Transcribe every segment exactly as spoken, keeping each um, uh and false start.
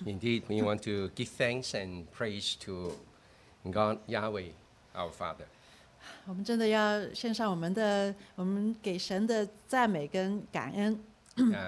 Indeed, we want to give thanks and praise to God, Yahweh, our Father. 我们真的要献上我们的，我们给神的赞美跟感恩。 uh,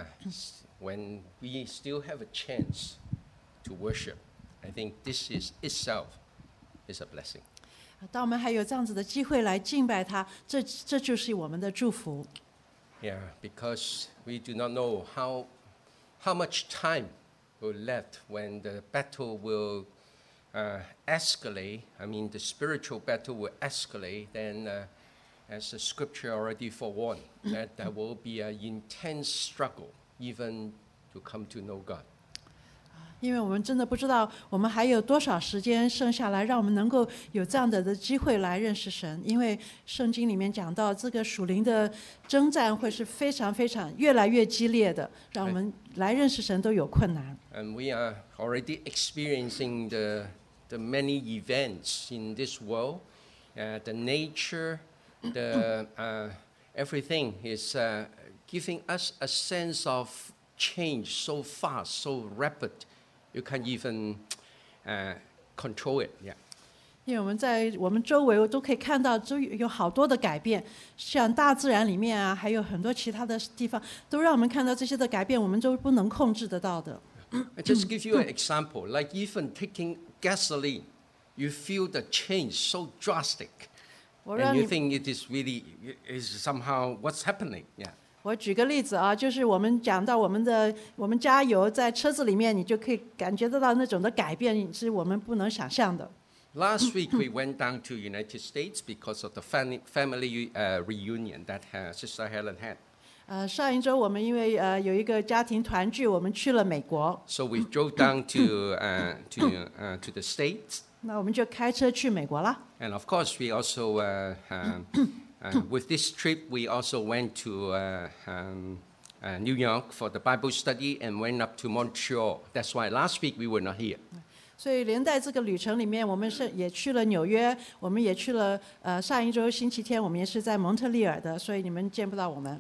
when we still have a chance to worship, I think this is itself is a blessing. 当我们还有这样子的机会来敬拜他，这这就是我们的祝福。 Yeah, because we do not know how how much time will left when the battle will uh, escalate. I mean, the spiritual battle will escalate. Then, uh, as the scripture already forewarned, that there will be an intense struggle, even to come to know God. 因为我们真的不知道我们还有多少时间剩下来，让我们能够有这样的的机会来认识神。因为圣经里面讲到，这个属灵的征战会是非常非常越来越激烈的，让我们来认识神都有困难。 And we are already experiencing the the many events in this world, uh, the nature, the uh, everything is uh, giving us a sense of change so fast, so rapid. You can't even uh, control it. Yeah. 因为我们在我们周围都可以看到，都有好多的改变，像大自然里面啊，还有很多其他的地方，都让我们看到这些的改变，我们都不能控制得到的。 I just give you an example. Like even taking gasoline, you feel the change so drastic, 我让 and 你 you think it is really is somehow what's happening. Yeah. 我举个例子啊，就是我们讲到我们的我们加油在车子里面，你就可以感觉得到那种的改变，是我们不能想象的。 Last week we went down to United States because of the family family uh, reunion that uh, Sister Helen had. 呃，上一周我们因为呃有一个家庭团聚，我们去了美国， So we drove down to uh, to uh, to the States, 那我们就开车去美国啦。 and of course we also uh, um, uh, with this trip we also went to uh, um, uh, New York for the Bible study and went up to Montreal. That's why last week we were not here. 所以连带这个旅程里面，我们是也去了纽约，我们也去了呃上一周星期天我们也是在蒙特利尔的，所以你们见不到我们。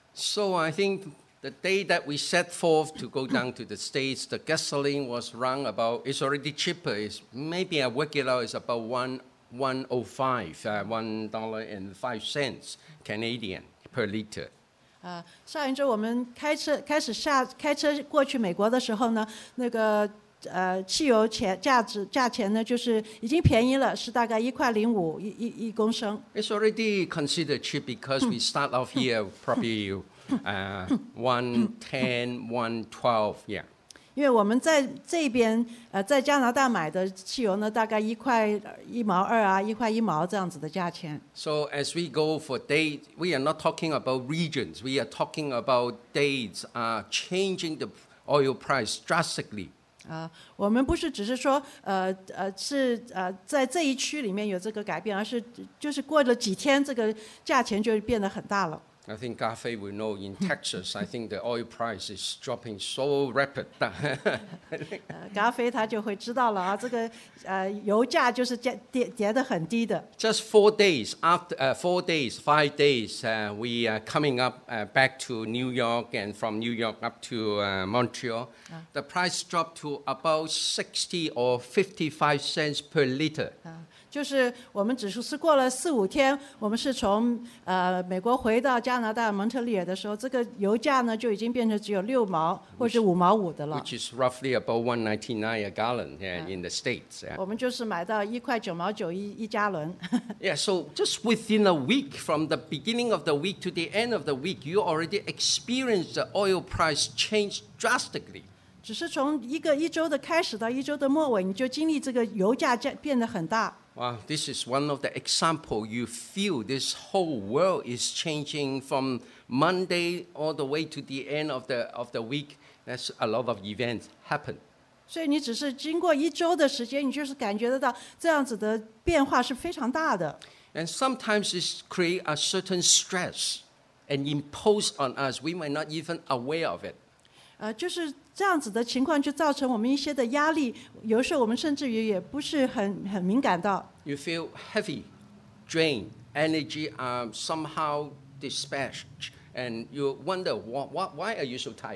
So I think the day that we set forth to go down to the States, the gasoline was run about, it's already cheaper. It's, maybe I work it out, it's about one, one oh five, uh, one dollar and five cents Canadian per liter. 啊，上一周我们开车开始下开车过去美国的时候呢，那个呃汽油钱价值价钱呢，就是已经便宜了，是大概一块零五一一一公升。 It's already considered cheap because we start off here probably uh, one ten, one twelve, yeah. 因为我们在这边呃在加拿大买的汽油呢，大概一块一毛二啊，一块一毛这样子的价钱。 So as we go for days, we are not talking about regions. We are talking about days uh, changing the oil price drastically. 啊，我们不是只是说，呃呃，是呃在这一区里面有这个改变，而是就是过了几天，这个价钱就变得很大了。 I think Garfei will know in Texas, I think the oil price is dropping so rapid. 呃，嘎飞他就会知道了啊，这个呃油价就是跌跌跌得很低的。 Just four days after, uh, four days, five days, uh, we are coming up uh, back to New York, and from New York up to uh, Montreal. The price dropped to about sixty or fifty-five cents per liter. 啊，就是我们只是是过了四五天，我们是从呃美国回到加拿大蒙特利尔的时候，这个油价呢就已经变成只有六毛或者五毛五的了。 Which is roughly about one ninety-nine a gallon yeah, in the States. Yeah. 我们就是买到一块九毛九一一加仑。 Yeah, so just within a week, from the beginning of the week to the end of the week, you already experienced the oil price change drastically. 只是从一个一周的开始到一周的末尾，你就经历这个油价价变得很大。 Wow, this is one of the example you feel this whole world is changing from Monday all the way to the end of the of the week. That's a lot of events happen. 所以你只是经过一周的时间，你就是感觉得到这样子的变化是非常大的。 And sometimes it create a certain stress and impose on us. We might not even aware of it. 呃，就是这样子的情况，就造成我们一些的压力。有时候我们甚至于也不是很很敏感到。 You feel heavy, drained, energy are somehow dispatched, and you wonder wh- wh- why are you so tired?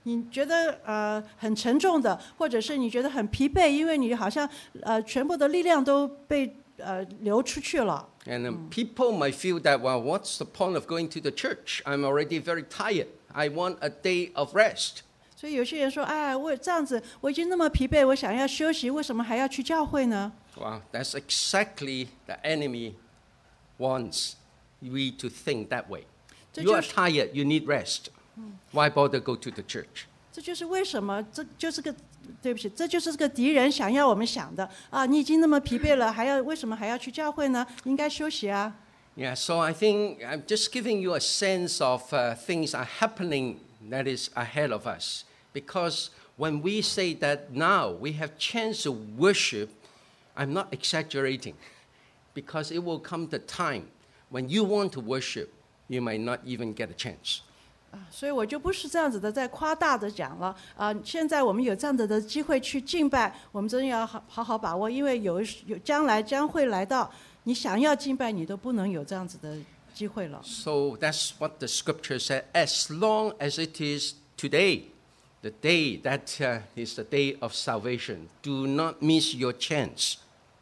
你觉得呃很沉重的，或者是你觉得很疲惫，因为你好像呃全部的力量都被呃流出去了。 And um, people might feel that, well, what's the point of going to the church? I'm already very tired. I want a day of rest. 所以有些人说，哎，我这样子我已经那么疲惫，我想要休息，为什么还要去教会呢？ Well, that's exactly the enemy wants we to think that way. 这 You 就 are 是 tired, you need rest. Why bother go to the church? 这就是为什么，这就是个，对不起，这就是这个敌人想要我们想的啊！你已经那么疲惫了，还要为什么还要去教会呢？应该休息啊！ Yeah, so I think I'm just giving you a sense of uh, things are happening that is ahead of us. Because when we say that now we have chance to worship, I'm not exaggerating. Because it will come the time when you want to worship, you might not even get a chance. 啊，所以我就不是这样子的在夸大的讲了啊！现在我们有这样子的机会去敬拜，我们真的要好好好把握，因为有有将来将会来到，你想要敬拜，你都不能有这样子的机会了。 So that's what the scripture said. As long as it is today, the day that uh, is the day of salvation, do not miss your chance.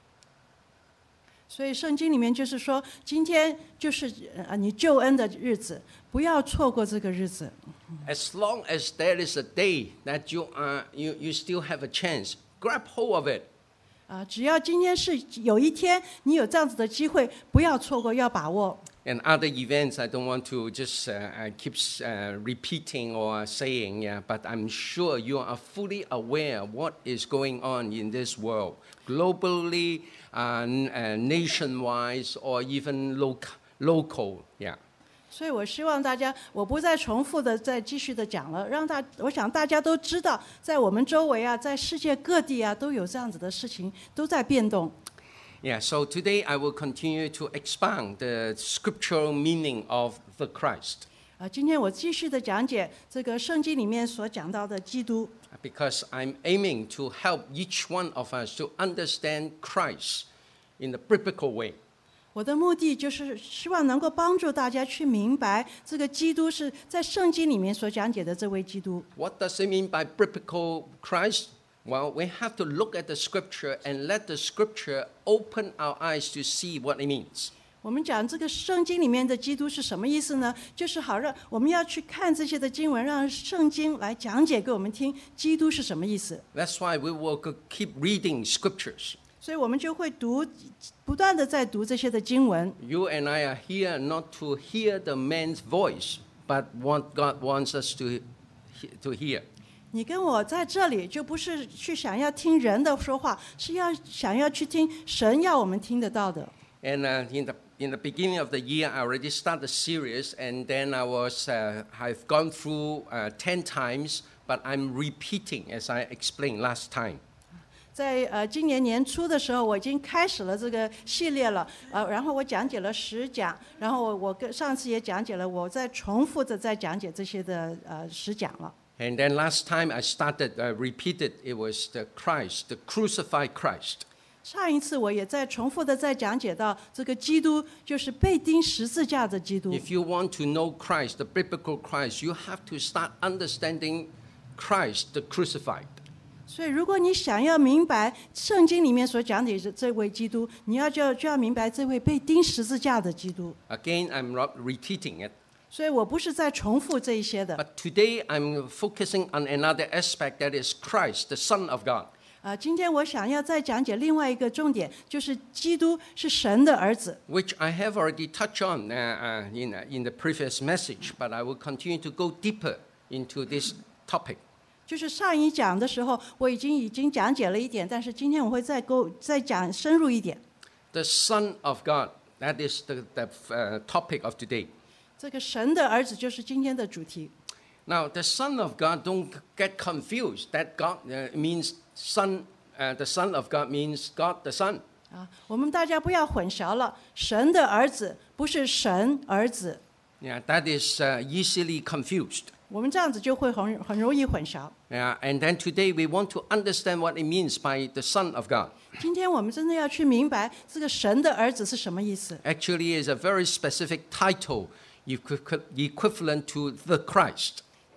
所以圣经里面就是说，今天就是呃你救恩的日子，不要错过这个日子。 As long as there is a day that you, are, you, you still have a chance, grab hold of it. 啊，只要今天是有一天你有这样子的机会，不要错过，要把握。 And other events, I don't want to just uh, uh, keep uh, repeating or saying, yeah, but I'm sure you are fully aware what is going on in this world, globally, uh, uh, nationwide, or even loc- local, yeah. 所以我希望大家，我不再重复的再继续的讲了，让大，我想大家都知道，在我们周围啊，在世界各地啊，都有这样子的事情，都在变动。 Yeah, so today I will continue to expound the scriptural meaning of the Christ. 啊，今天我继续的讲解这个圣经里面所讲到的基督。 Because I'm aiming to help each one of us to understand Christ in the biblical way. 我的目的就是希望能够帮助大家去明白这个基督是在圣经里面所讲解的这位基督。 What does it mean by biblical Christ? Well, we have to look at the scripture and let the scripture open our eyes to see what it means. 我们讲这个圣经里面的基督是什么意思呢？就是好让我们要去看这些的经文，让圣经来讲解给我们听，基督是什么意思。 That's why we will keep reading scriptures. 所以我们就会读，不断的在读这些的经文。 You and I are here not to hear the man's voice, but what God wants us to, to hear. 你跟我在这里，就不是去想要听人的说话，是要想要去听神要我们听得到的。 And uh, in the in the beginning of the year, I already started the series, and then I was uh, I've gone through uh, ten times, but I'm repeating as I explained last time. 在呃今年年初的时候，我已经开始了这个系列了，呃，然后我讲解了十讲，然后我我跟上次也讲解了，我在重复的在讲解这些的呃十讲了。 And then last time I started uh, repeated, it was the Christ, the crucified Christ. 上一次我也在重复的在讲解到这个基督就是被钉十字架的基督。 If you want to know Christ, the biblical Christ, you have to start understanding Christ, the crucified. 所以，如果你想要明白圣经里面所讲的这位基督，你要就要就要明白这位被钉十字架的基督。 Again, I'm not repeating it. 所以我不是在重复这一些的。 But today I'm focusing on another aspect that is Christ, the Son of God. 啊，今天我想要再讲解另外一个重点，就是基督是神的儿子。 Which I have already touched on uh, uh, in, uh, in the previous message, but I will continue to go deeper into this topic. 就是上一讲的时候，我已经已经讲解了一点，但是今天我会再够再讲深入一点。 The Son of God, that is the, the uh, topic of today. 这个神的儿子就是今天的主题。 Now, the Son of God, don't get confused. That God uh, means Son, uh, the Son of God means God the Son. 啊，我们大家不要混淆了，神的儿子不是神儿子， Yeah, that is uh, easily confused. 我们这样子就会很很容易混淆。 Yeah, and then today we want to understand what it means by the Son of God. 今天我们真的要去明白这个神的儿子是什么意思。 Actually, is a very specific title equi- equivalent to the Christ.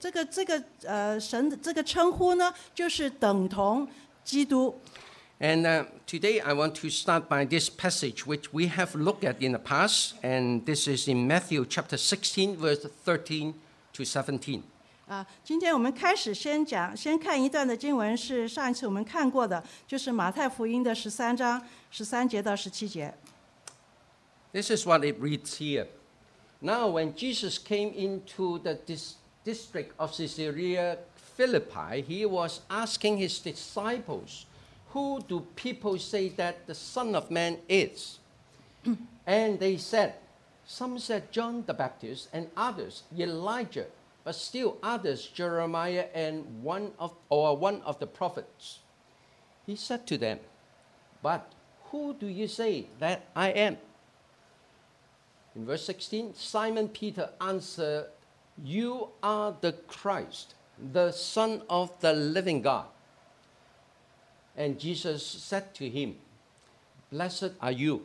这个这个呃神的这个称呼呢，就是等同基督。 And uh, today I want to start by this passage which we have looked at in the past, and this is in Matthew chapter sixteen, verse thirteen to seventeen. 啊，今天我们开始先讲，先看一段的经文，是上一次我们看过的，就是马太福音的十三章十三节到十七节。 This is what it reads here. Now, when Jesus came into the dis- district of Caesarea Philippi, he was asking his disciples, "Who do people say that the Son of Man is?" And they said, "Some said John the Baptist, and others Elijah, but still others Jeremiah and one of or one of the prophets." He said to them, "But who do you say that I am?" In verse sixteen, Simon Peter answered, "You are the Christ, the Son of the living God." And Jesus said to him, "Blessed are you,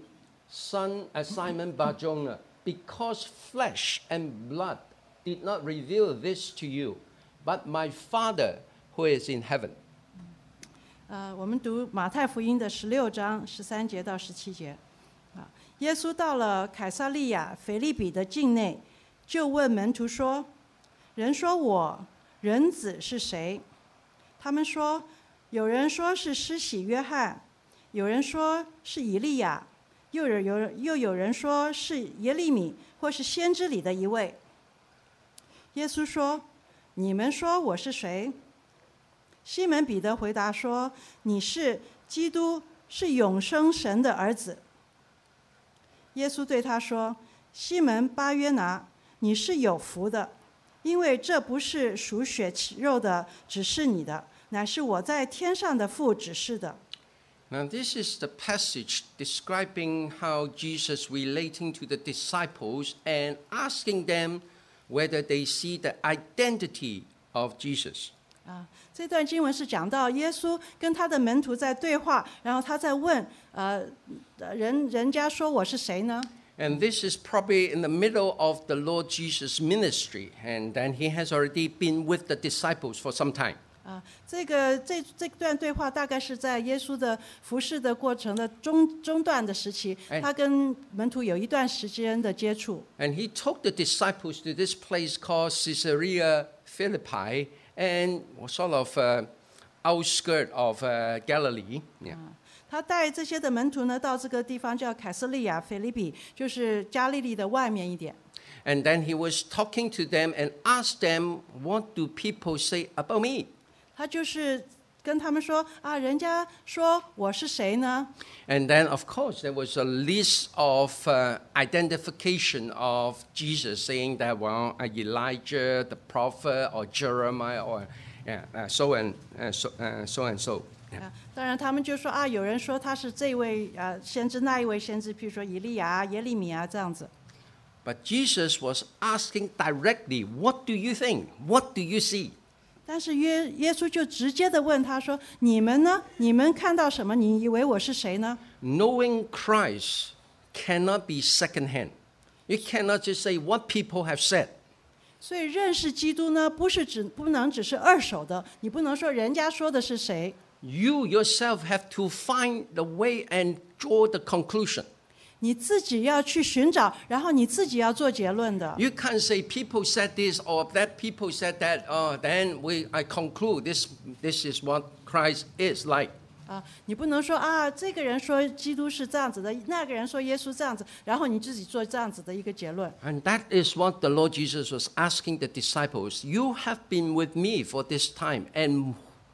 son of Simon Bar-Jonah, because flesh and blood did not reveal this to you, but my Father who is in heaven." 呃，我们读马太福音的十六章十三节到十七节。啊，耶稣到了凯撒利亚腓立比的境内，就问门徒说：“人说我人子是谁？”他们说：“有人说是施洗约翰，有人说是以利亚，又有有又有人说是耶利米，或是先知里的一位。”耶稣说：“你们说我是谁？”西门彼得回答说：“你是基督，是永生神的儿子。”耶稣对他说：“西门巴约拿，你是有福的，因为这不是属血肉的指示你的，乃是我在天上的父指示的。” Now, this is the passage describing how Jesus relating to the disciples and asking them whether they see the identity of Jesus. 啊，这段经文是讲到耶稣跟他的门徒在对话，然后他在问，呃，人人家说我是谁呢？ And this is probably in the middle of the Lord Jesus' ministry, and then he has already been with the disciples for some time. 啊，这个这这段对话大概是在耶稣的服事的过程的中中段的时期，他跟门徒有一段时间的接触。 And he took the disciples to this place called Caesarea Philippi, and sort of uh, outskirt of uh, Galilee. Yeah. 他带这些的门徒呢，到这个地方叫凯撒利亚腓立比，就是加利利的外面一点。 And then he was talking to them and asked them, "What do people say about me?" 他就是跟他们说啊，人家说我是谁呢？ And then, of course, there was a list of uh, identification of Jesus, saying that, well, Elijah, the prophet, or Jeremiah, or yeah, uh, so and uh, so, uh, so and so. 啊，当然他们就说啊，有人说他是这位呃先知，那一位先知，譬如说以利亚、耶利米啊这样子。 But Jesus was asking directly, "What do you think? What do you see?" 但是耶耶稣就直接的问他说：“你们呢？你们看到什么？你以为我是谁呢？” Knowing Christ cannot be secondhand. You cannot just say what people have said. 所以认识基督呢，不是只不能只是二手的，你不能说人家说的是谁。 You yourself have to find the way and draw the conclusion. 你自己要去寻找，然后你自己要做结论的。 You can't say people said this or that people said that. Oh, then we I conclude this this is what Christ is like. 啊，你不能说啊，这个人说基督是这样子的，那个人说耶稣这样子，然后你自己做这样子的一个结论。 And that is what the Lord Jesus was asking the disciples. You have been with me for this time, and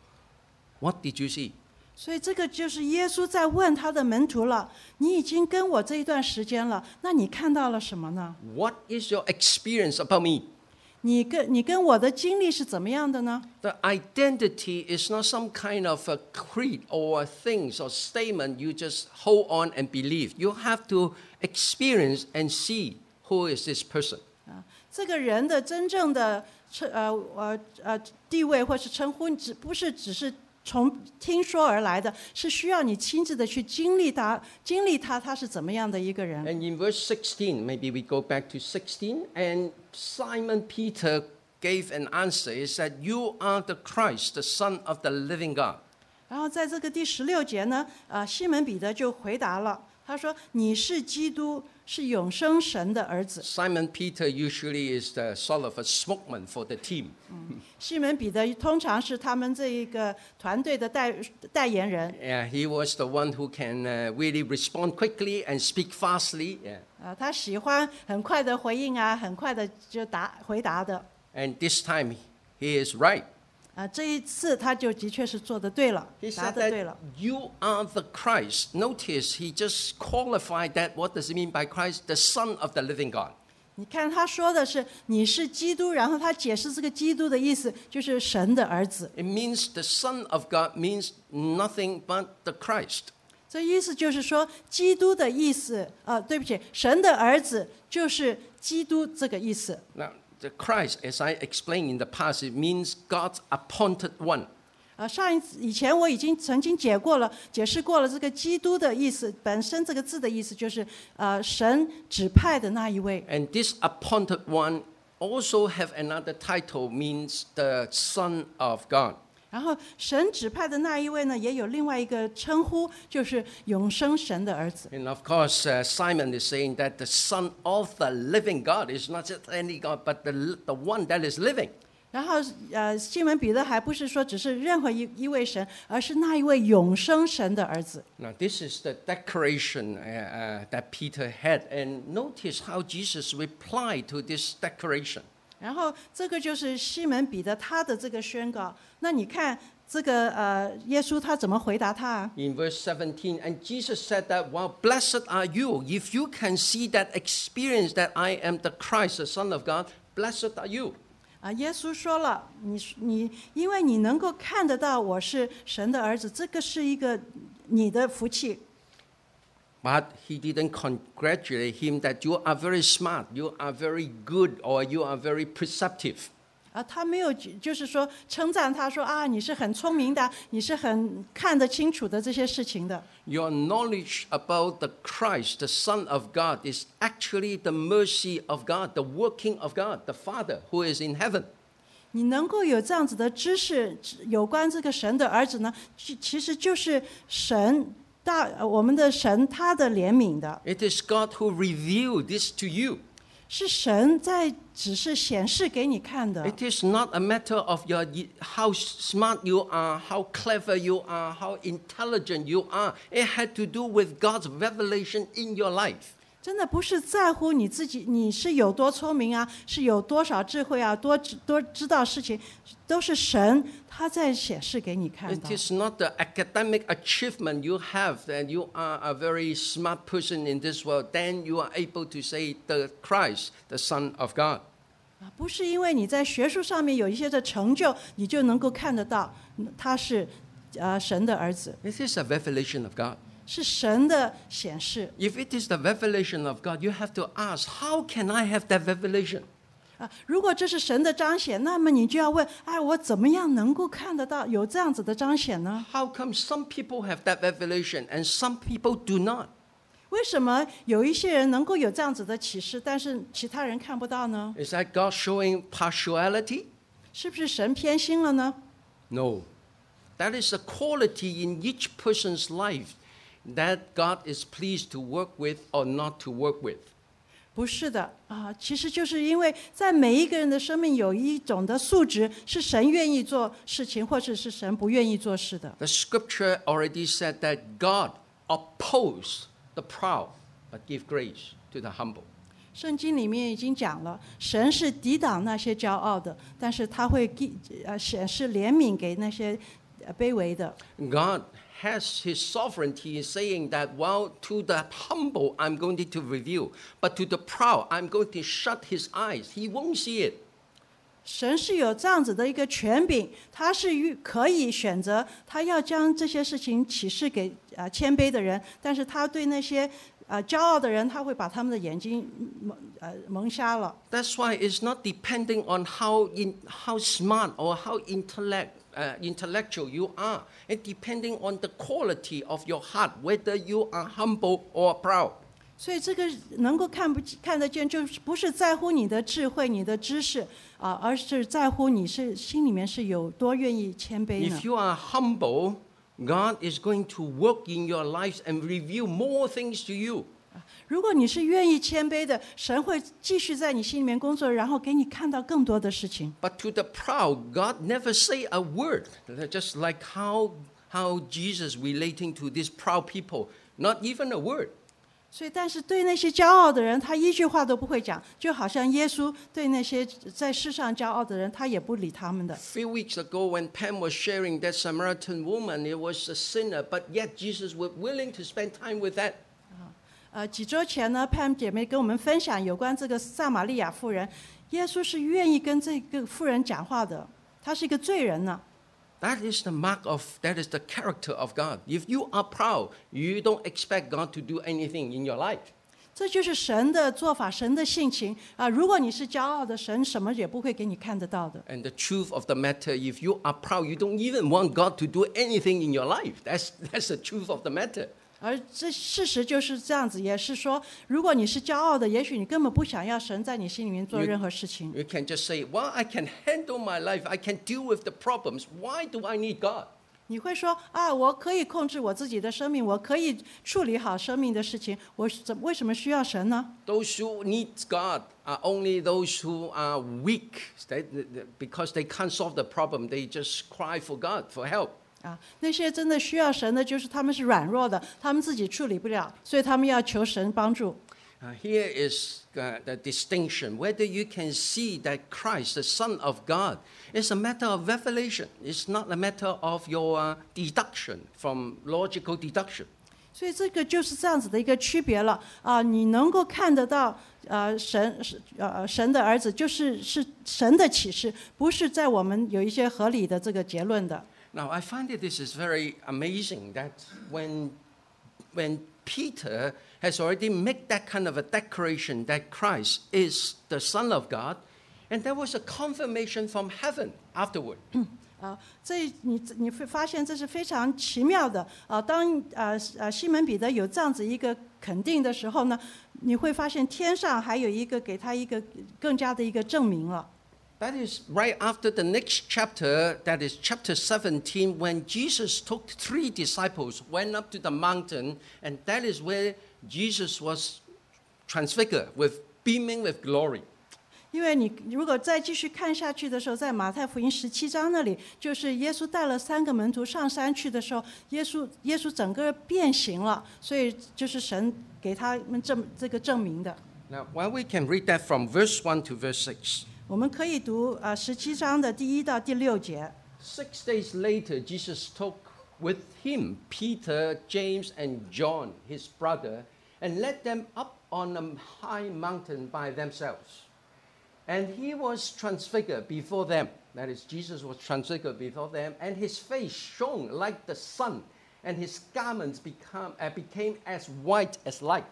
what did you see? 所以这个就是耶稣在问他的门徒了，你已经跟我这一段时间了，那你看到了什么呢？ What is your experience about me? 你跟你跟我的经历是怎么样的呢？ The identity is not some kind of a creed or things or statement you just hold on and believe. You have to experience and see who is this person. 啊，这个人的真正的称呃呃呃地位或是称呼，只不是只是从听说而来的，是需要你亲自的去经历他，经历他他是怎么样的一个人。 And in verse sixteen, maybe we go back to sixteen, and Simon Peter gave an answer. He said, "You are the Christ, the Son of the living God." 然后在这个第十六节呢，呃，西门彼得就回答了，他说：“你是基督，是永生神的儿子。” Simon Peter usually is the sort of a spokesman for the team. 西门彼得通常是他们这一个团队的代代言人。 Yeah, he was the one who can uh, really respond quickly and speak fastly. Yeah. 啊，他喜欢很快的回应啊，很快的就答回答的。 And this time he is right. 啊，这一次他就的确是做的对了， He 答 said 的对 that 了。 you are the Christ. Notice he just qualified that. What does it mean by Christ? The Son of the living God. 你看他说的是你是基督，然后他解释这个基督的意思就是神的儿子。 It means the Son of God means nothing but the Christ. 这意思就是说，基督的意思，呃，对不起，神的儿子就是基督这个意思。 Now, the Christ, as I explained in the past, it means God's appointed one. 呃，上一次以前我已经曾经解过了，解释过了这个基督的意思，本身这个字的意思就是呃神指派的那一位。 And this appointed one also have another title, means the Son of God. 然后神指派的那一位呢，也有另外一个称呼，就是永生神的儿子。 And of course, uh, Simon is saying that the Son of the living God is not just any God, but the, the one that is living. 然后呃，西门彼得还不是说只是任何一一位神，而是那一位永生神的儿子。 Now, this is the declaration uh, uh, that Peter had. And notice how Jesus replied to this declaration. 然后这个就是西门彼得他的这个宣告。那你看这个呃，耶稣他怎么回答他啊？ In verse seventeen, and Jesus said that, "Well, blessed are you if you can see that, experience that I am the Christ, the Son of God. Blessed are you." 啊，耶稣说了，你你因为你能够看得到我是神的儿子，这个是一个你的福气。 But he didn't congratulate him that you are very smart, you are very good, or you are very perceptive. 啊，他没有就是说称赞他说啊，你是很聪明的，你是很看得清楚的这些事情的。 Your knowledge about the Christ, the Son of God, is actually the mercy of God, the working of God, the Father who is in heaven. 你能够有这样子的知识，有关这个神的儿子呢，其其实就是神大我们的神他的怜悯的， It is God who revealed this to you. 是神在只是显示给你看的。 It is not a matter of your, how smart you are, how clever you are, how intelligent you are. It had to do with God's revelation in your life. 真的不是在乎你自己，你是有多聪明啊，是有多少智慧啊，多知多知道事情，都是神他在显示给你看 It 的。 is not the academic achievement you have that you are a very smart person in this world. Then you are able to say the Christ, the Son of God. 啊，不是因为你在学术上面有一些的成就，你就能够看得到他是呃神的儿子， It is a revelation of God. 是神的显示。 If it is the revelation of God, you have to ask, how can I have that revelation? 啊，如果这是神的彰显，那么你就要问：哎，我怎么样能够看得到有这样子的彰显呢？ How come some people have that revelation and some people do not? 为什么有一些人能够有这样子的启示，但是其他人看不到呢？ Is that God showing partiality? 是不是神偏心了呢？ No. That is a quality in each person's life that God is pleased to work with or not to work with. 不是的啊，其实就是因为在每一个人的生命有一种的素质，是神愿意做事情，或者是神不愿意做事的。 The scripture already said that God opposes the proud but give grace to the humble. 圣经里面已经讲了，神是抵挡那些骄傲的，但是他会给呃显示怜悯给那些呃卑微的。 God has his sovereignty in saying that, well, to the humble I'm going to reveal, but to the proud I'm going to shut his eyes. He won't see it. 神是有这样子的一个权柄，他是可以选择，他要将这些事情启示给呃谦卑的人，但是他对那些呃骄傲的人，他会把他们的眼睛蒙呃蒙瞎了。 That's why it's not depending on how in, how smart or how intellect, uh, intellectual you are. It's depending on the quality of your heart, whether you are humble or proud. 所以这个能够看不看得见，就是不是在乎你的智慧、你的知识啊，而是在乎你是心里面是有多愿意谦卑呢 If？ you are humble, God is going to work in your lives and reveal more things to you. 如果你是愿意谦卑的，神会继续在你心里面工作，然后给你看到更多的事情。 But to the proud, God never say a word. Just like how, how Jesus relating to these proud people, not even a word. 所以，但是对那些骄傲的人，他一句话都不会讲，就好像耶稣对那些在世上骄傲的人，他也不理他们的。 Few weeks ago, when Pam was sharing that Samaritan woman, it was a sinner, but yet Jesus was willing to spend time with that. 呃，几周前呢，Pam 姐妹跟我们分享有关这个撒玛利亚妇人，耶稣是愿意跟这个妇人讲话的，她是一个罪人呢。 That is the mark of, that is the character of God. If you are proud, you don't expect God to do anything in your life. 这就是神的做法，神的性情啊！如果你是骄傲的，神什么也不会给你看得到的。 And the truth of the matter, if you are proud, you don't even want God to do anything in your life. That's, that's the truth of the matter. 而这事实就是这样子，也是说，如果你是骄傲的，也许你根本不想要神在你心里面做任何事情。 You can just say, well, I can handle my life. I can deal with the problems. Why do I need God? 你会说啊，我可以控制我自己的生命，我可以处理好生命的事情，我怎为什么需要神呢？ Those who need God are only those who are weak. They, because they can't solve the problem, they just cry for God, for help. 啊，那些真的需要神的，就是他们是软弱的，他们自己处理不了，所以他们要求神帮助。 Uh, here is uh, the distinction. Whether you can see that Christ, the Son of God, is a matter of revelation. It's not a matter of your uh, deduction from logical deduction. 所以这个就是这样子的一个区别了啊！你能够看得到，呃，神呃神的儿子就是是神的启示，不是在我们有一些合理的这个结论的。 Now, I find that this is very amazing that when, when Peter has already made that kind of a declaration that Christ is the Son of God, and there was a confirmation from heaven afterward. 啊，这你你会发现这是非常奇妙的啊！当呃呃西门彼得有这样子一个肯定的时候呢，你会发现天上还有一个给他一个更加的一个证明了。 That is right after the next chapter, that is chapter seventeen, when Jesus took three disciples, went up to the mountain, and that is where Jesus was transfigured with beaming with glory. 因为你如果再继续看下去的时候，在马太福音十七章那里，就是耶稣带了三个门徒上山去的时候，耶稣耶稣整个变形了，所以就是神给他们证这个证明的。 Now, while we can read that from verse one to verse six. 我们可以读呃十七章的第一到第六节。 Six days later, Jesus took with him Peter, James, and John, his brother, and led them up on a high mountain by themselves. And he was transfigured before them. That is, Jesus was transfigured before them, and his face shone like the sun, and his garments become, uh, became as white as light.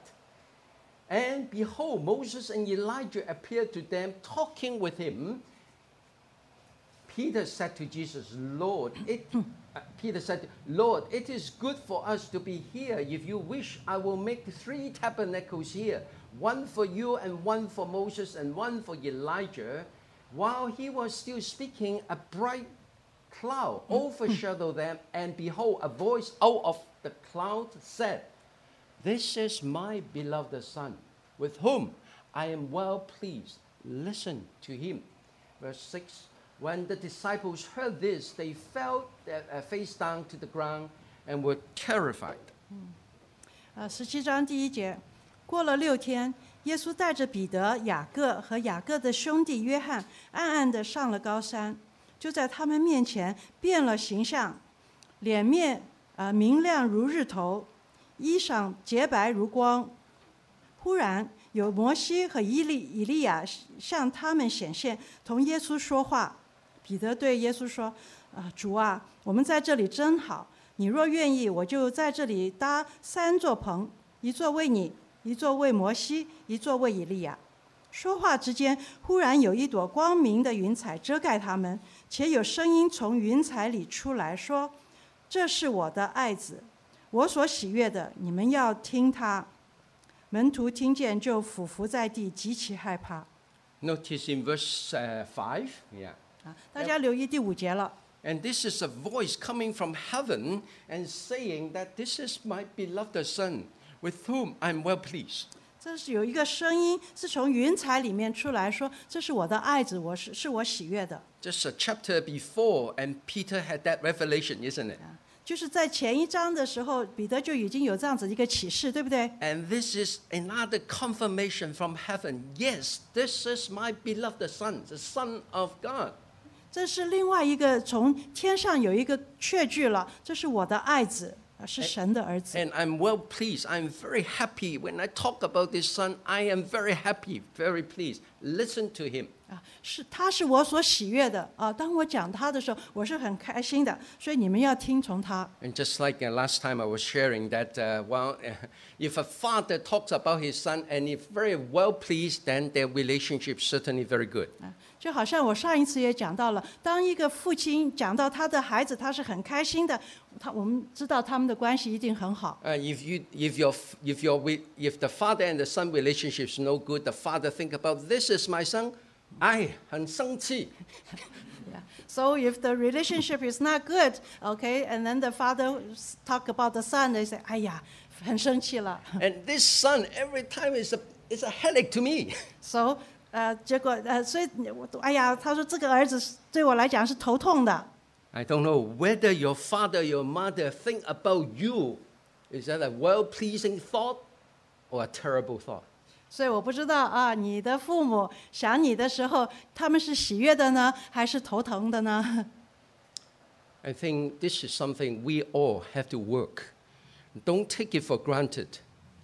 And behold, Moses and Elijah appeared to them, talking with him. Peter said to Jesus, Lord, it, uh, Peter said, Lord, it is good for us to be here. If you wish, I will make three tabernacles here, one for you and one for Moses and one for Elijah. While he was still speaking, a bright cloud overshadowed them, and behold, a voice out of the cloud said, This is my beloved Son, with whom I am well pleased. Listen to him. Verse six, when the disciples heard this, they fell their, uh, face down to the ground and were terrified. 呃，十七章第一节，过了六天，耶稣带着彼得、雅各和雅各的兄弟约翰，暗暗地上了高山，就在他们面前变了形象，脸面呃明亮如日头，衣裳洁白如光。忽然有摩西和以利以利亚向他们显现，同耶稣说话。彼得对耶稣说：“啊，主啊，我们在这里真好。你若愿意，我就在这里搭三座棚，一座为你，一座为摩西，一座为以利亚。”说话之间，忽然有一朵光明的云彩遮盖他们，且有声音从云彩里出来说：“这是我的爱子，我所喜悦的，你们要听他。” 门徒听见就俯伏在地，极其害怕。 Notice in verse uh, five, yeah. 啊，大家留意第五节了。 And this is a voice coming from heaven and saying that this is my beloved Son, with whom I'm well pleased. 这是有一个声音是从云彩里面出来说：“这是我的爱子，我是是我喜悦的。” Just a chapter before, and Peter had that revelation, isn't it? 就是在前一章的时候，彼得就已经有这样子一个启示，对不对？ And this is another confirmation from heaven. Yes, this is my beloved Son, the Son of God. 这是另外一个从天上有一个确据了，这是我的爱子，是神的儿子。 And I'm well pleased. I'm very happy. When I talk about this Son, I am very happy, very pleased. Listen to him. 啊，是他是我所喜悦的啊！当我讲他的时候，我是很开心的，所以你们要听从他。 And just like uh, last time I was sharing that, uh, well, if a father talks about his son and if very well pleased, then their relationship is certainly very good. 啊，就好像我上一次也讲到了，当一个父亲讲到他的孩子，他是很开心的，他我们知道他们的关系一定很好。 Uh, if you, if your, if your, if the father and the son relationship is no good, the father think about this is my son. 哎，很生气。 Yeah. So if the relationship is not good, okay, and then the father talk about the son, they say, 哎呀，很生气了。 And this son every time is a is a headache to me. So 呃，结果呃，所以我哎呀，他说这个儿子对我来讲是头痛的。 I don't know whether your father, your mother think about you. Is that a well-pleasing thought or a terrible thought? 所以我不知道啊，你的父母想你的时候，他们是喜悦的呢，还是头疼的呢？ I think this is something we all have to work. Don't take it for granted.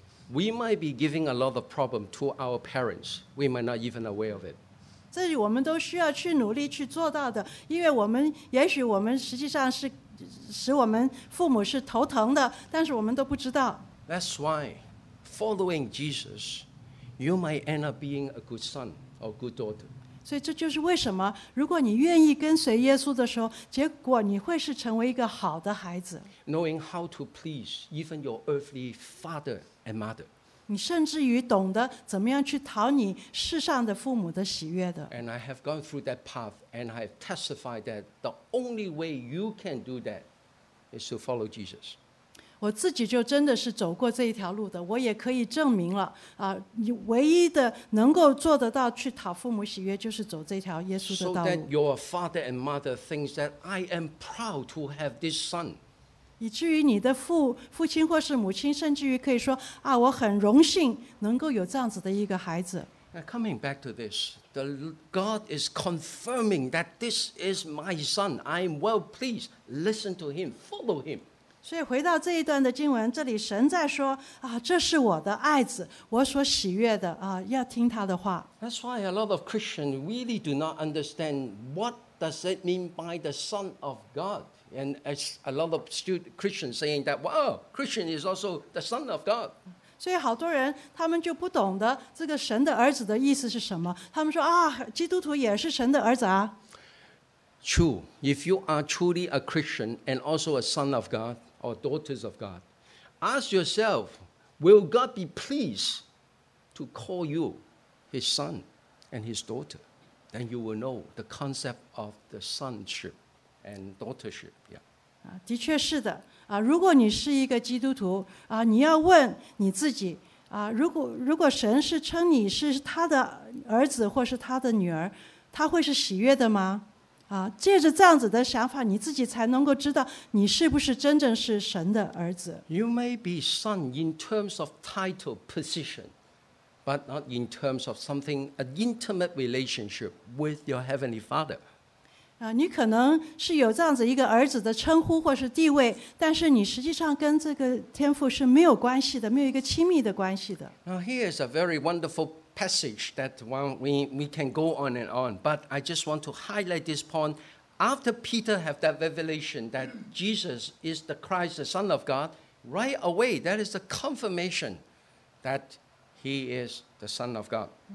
We might be giving a lot of problem to our parents. We might not even aware of it. 这我们都需要去努力去做到的，因为我们也许我们实际上是使我们父母是头疼的，但是我们都不知道。 That's why following Jesus, you might end up being a good son or good daughter. 所以这就是为什么，如果你愿意跟随耶稣的时候，结果你会是成为一个好的孩子。 Knowing how to please even your earthly father and mother. 你甚至于懂得怎么样去讨你世上的父母的喜悦的。 And I have gone through that path and I have testified that the only way you can do that is to follow Jesus. 我自己就真的是走过这一条路的，我也可以证明了啊！你唯一的能够做得到去讨父母喜悦，就是走这条耶稣 So 的道 that 路， your father and mother thinks that I am proud to have this son. 以至于你的父父亲或是母亲，甚至于可以说啊，我很荣幸能够有这样子的一个孩子。 Now coming back to this, the God is confirming that this is my son. I am well pleased. Listen to him, follow him. 所以回到这一段的经文，这里神在说啊，这是我的爱子，我所喜悦的啊，要听他的话。 That's why a lot of Christians really do not understand what does it mean by the Son of God. And as a lot of student Christians saying that, wow, Christian is also the Son of God. 所以好多人他们就不懂得这个神的儿子的意思是什么。他们说啊，基督徒也是神的儿子啊。 True. If you are truly a Christian and also a son of God or daughters of God, ask yourself, will God be pleased to call you his son and his daughter? Then you will know the concept of the sonship and daughtership. Yeah. 啊，的确是的啊。如果你是一个基督徒啊，你要问你自己啊，如果如果神是称你是他的儿子或是他的女儿，他会是喜悦的吗？啊，借着这样子的想法，你自己才能够知道你是不是真正是神的儿子。 You may be son in terms of title, position, but not in terms of something, an intimate relationship with your heavenly Father. 啊，你可能是有这样子一个儿子的称呼或是地位，但是你实际上跟这个天父是没有关系的，没有一个亲密的关系的。 Now here is a very wonderful passage that one we, we can go on and on, but I just want to highlight this point. After Peter had that revelation that Jesus is the Christ, the Son of God, right away that is the confirmation that he is the Son of God.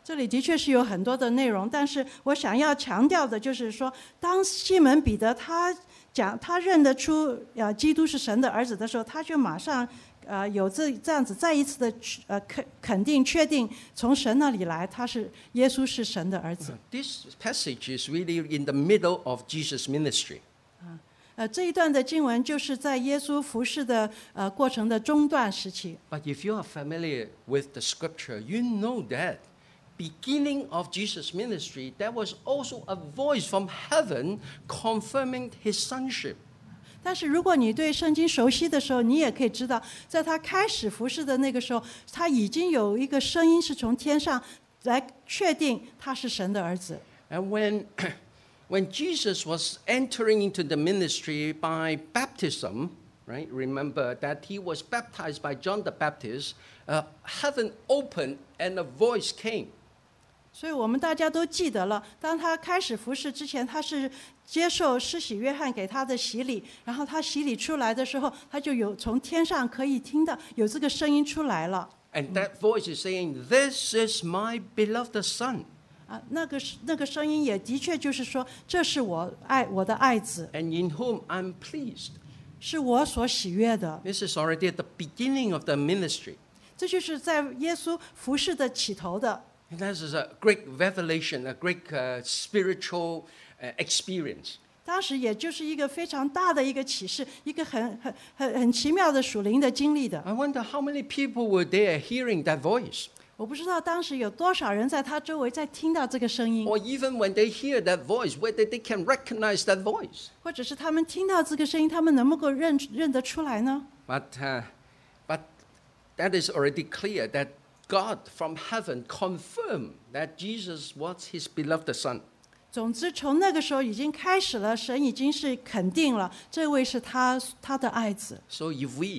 这里的确是有很多的内容，但是我想要强调的就是说，当西门彼得他讲他认得出呃基督是神的儿子的时候，他就马上呃有这这样子再一次的呃肯肯定确定从神那里来，他是耶稣是神的儿子。 This passage is really in the middle of Jesus' ministry. 呃，这一段的经文就是在耶稣服事的呃过程的中段时期。 But if you are familiar with the scripture, you know that beginning of Jesus' ministry, there was also a voice from heaven confirming his sonship. 但是如果你对圣经熟悉的时候，你也可以知道，在他开始服事的那个时候，他已经有一个声音是从天上来确定他是神的儿子。 And when, when Jesus was entering into the ministry by baptism, right? Remember that he was baptized by John the Baptist. Uh, heaven opened and a voice came. 所以我们大家都记得了，当他开始服事之前，他是接受施洗约翰给他的洗礼，然后他洗礼出来的时候，他就有从天上可以听到有这个声音出来了。 And that voice is saying, "This is my beloved son." 啊，那个那个声音也的确就是说，这是我爱我的爱子， And in whom I'm pleased. 是我所喜悦的。 This is already at the beginning of the ministry. 这就是在耶稣服事的起头的。 And that is a great revelation, a great uh, spiritual uh, experience. 当时也就是一个非常大的一个启示，一个很很很很奇妙的属灵的经历的。 I wonder how many people were there hearing that voice? 我不知道当时有多少人在他周围在听到这个声音， Or even when they hear that voice, whether they can recognize that voice. 或者是他们听到这个声音，他们能不能够认认得出来呢？ But, uh, but that is already clear that God from heaven confirmed that Jesus was his beloved son. 总之，从那个时候已经开始了，神已经是肯定了这位是他他的爱子。 So if we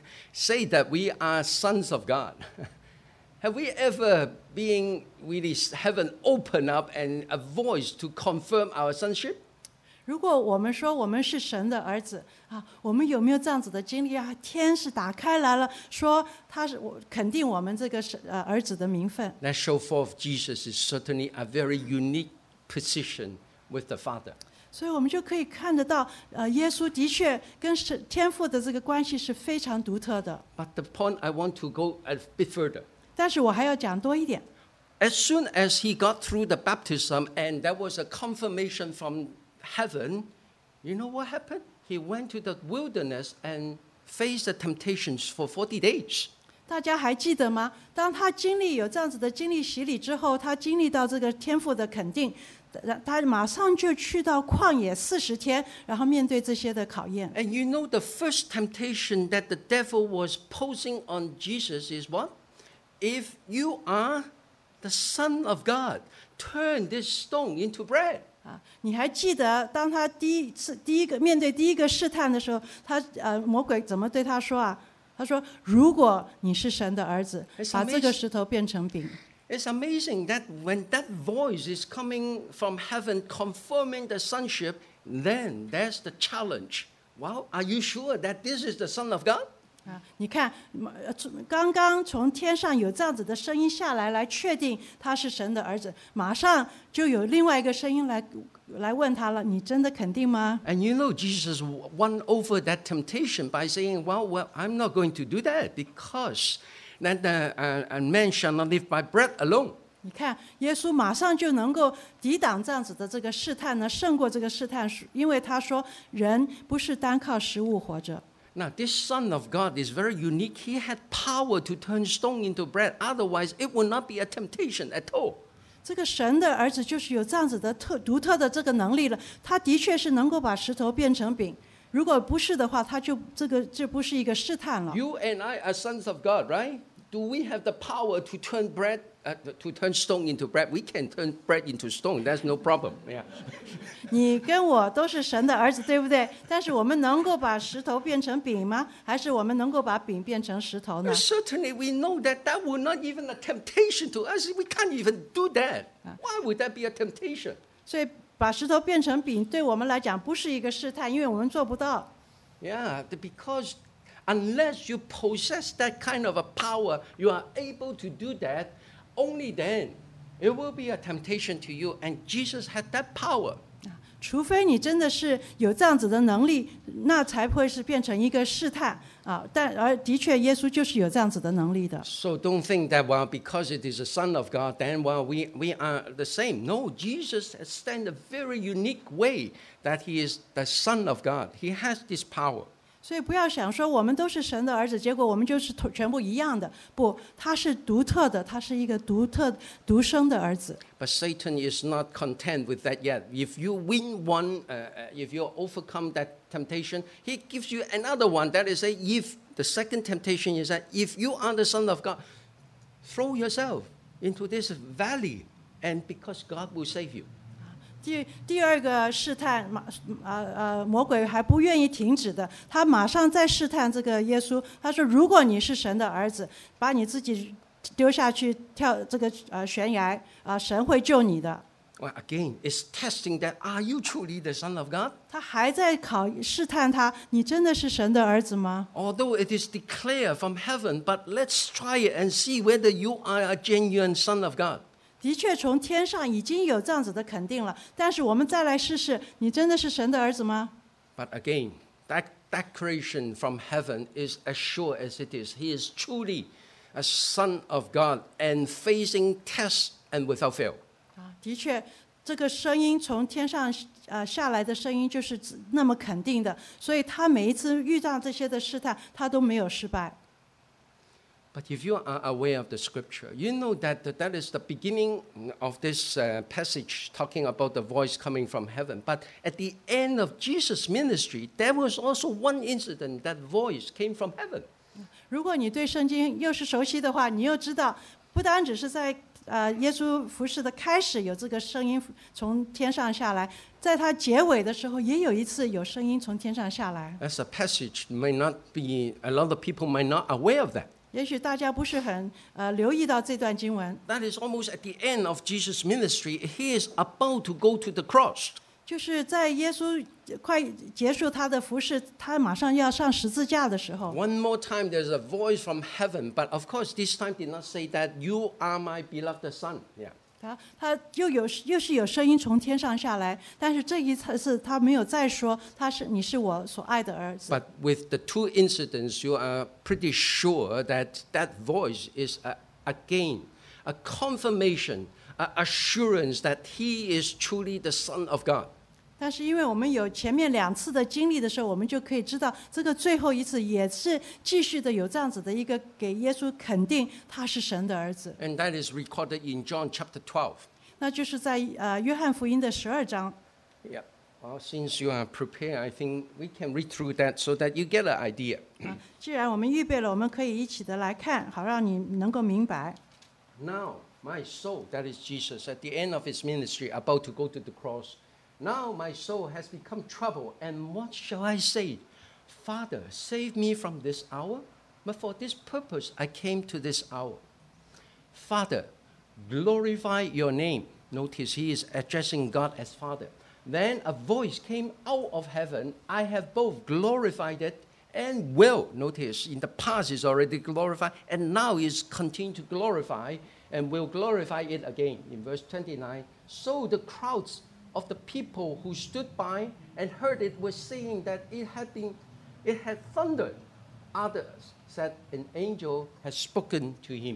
say that we are sons of God, have we ever been really heaven open up and a voice to confirm our sonship? 如果我们说我们是神的儿子啊，我们有没有这样子的经历啊？天是打开来了，说他是我肯定我们这个是呃儿子的名分。 That show forth Jesus is certainly a very unique position with the Father. 所以我们就可以看得到，呃，耶稣的确跟神天父的这个关系是非常独特的。 But the point I want to go a bit further. 但是我还要讲多一点。 As soon as he got through the baptism and there was a confirmation from heaven, you know what happened? He went to the wilderness and faced the temptations for forty days. 大家还记得吗？当他经历有这样子的经历洗礼之后，他经历到这个天父的肯定，他马上就去到旷野四十天，然后面对这些的考验。 And you know the first temptation that the devil was posing on Jesus is what? If you are the Son of God, turn this stone into bread. 啊，你还记得当他第一次第一个面对第一个试探的时候，他呃魔鬼怎么对他说啊？他说：“如果你是神的儿子，把这个石头变成饼。” It's amazing that when that voice is coming from heaven confirming the sonship, then there's the challenge. Wow, are you sure that this is the Son of God? 啊，你看，呃刚刚从天上有这样子的声音下来，来确定他是神的儿子，马上就有另外一个声音来来问他了：“你真的肯定吗？” And you know, Jesus won over that temptation by saying, well, well I'm not going to do that because that uh, uh, man shall not live by bread alone. 你看，耶稣马上就能够抵挡这样子的这个试探呢，胜过这个试探，因为他说，人不是单靠食物活着。 Now, this Son of God is very unique. He had power to turn stone into bread. Otherwise, it would not be a temptation at all. 这个神的儿子就是有这样子的特独特的这个能力了，他的确是能够把石头变成饼。如果不是的话，他就这个就不是一个试探了。 You and I are sons of God, right? Do we have the power to turn bread, uh, to turn stone into bread? We can turn bread into stone. That's no problem. Yeah. 你跟我都是神的儿子，对不对？但是我们能够把石头变成饼吗？还是我们能够把饼变成石头呢？ Certainly, we know that that would not even a temptation to us. We can't even do that. Why would that be a temptation? 所以把石头变成饼，对我们来讲不是一个试探，因为我们做不到。 Yeah, because unless you possess that kind of a power, you are able to do that. Only then, it will be a temptation to you, and Jesus had that power. 除非你真的是有这样子的能力，那才会是变成一个试探啊。但而的确，耶稣就是有这样子的能力的。 So don't think that, well, because it is the Son of God, then, well, we, we are the same. No, Jesus has stand a very unique way that he is the Son of God. He has this power. 所以不要想说我们都是神的儿子，结果我们就是全部一样的。不，他是独特的，他是一个独特独生的儿子。 But Satan is not content with that yet. If you win one, uh, if you overcome that temptation, he gives you another one. That is, say, if the second temptation is that if you are the Son of God, throw yourself into this valley, and because God will save you. 第第二个试探，马呃呃，魔鬼还不愿意停止的，他马上再试探这个耶稣。他说：“如果你是神的儿子，把你自己丢下去跳这个呃悬崖，啊、呃，神会救你的。” Well, again, it's testing that are you truly the Son of God? 他还在考试探他，你真的是神的儿子吗？ Although it is declared from heaven, but let's try it and see whether you are a genuine Son of God. 的确，从天上已经有这样子的肯定了，但是我们再来试试，你真的是神的儿子吗？ But again, that declaration from heaven is as sure as it is. He is truly a Son of God and facing tests and without fail. 啊，的确，这个声音从天上呃下来的声音就是那么肯定的，所以他每一次遇到这些的试探，他都没有失败。 But if you are aware of the scripture, you know that that is the beginning of this uh, passage talking about the voice coming from heaven. But at the end of Jesus' ministry, there was also one incident that voice came from heaven. 如果你对圣经又是熟悉的话，你又知道，不单只是在呃耶稣服事的开始有这个声音从天上下来，在他结尾的时候，也有一次有声音从天上下来。 As a passage may not be, a lot of people might not aware of that. 也许大家不是很呃留意到这段经文。 That is almost at the end of Jesus' ministry. He is about to go to the cross. 就是在耶稣快结束他的服事，他马上要上十字架的时候。 One more time, there's a voice from heaven, but of course, this time did not say that you are my beloved son. Yeah. 他他又有又是有声音从天上下来，但是这一次他没有再说他是你是我所爱的儿子。 But with the two incidents, you are pretty sure that that voice is a, again a confirmation, an assurance that he is truly the Son of God. 但是因为我们有前面两次的经历的时候，我们就可以知道，这个最后一次也是继续的有这样子的一个给耶稣肯定他是神的儿子。 And that is recorded in John chapter twelve. 那就是在呃约翰福音的十二章。 Yeah. Well, since you are prepared, I think we can read through that so that you get an idea. 啊，既然我们预备了，我们可以一起的来看，好让你能够明白。 Now, my soul, that is Jesus, at the end of his ministry, about to go to the cross. Now my soul has become troubled, and what shall I say? Father, save me from this hour? But for this purpose I came to this hour. Father, glorify your name. Notice he is addressing God as Father. Then a voice came out of heaven. I have both glorified it and will. Notice in the past is already glorified, and now is continuing to glorify and will glorify it again. In verse twenty-nine, so the crowds of the people who stood by and heard it were saying that it had been, it had thundered. Others said an angel has spoken to him.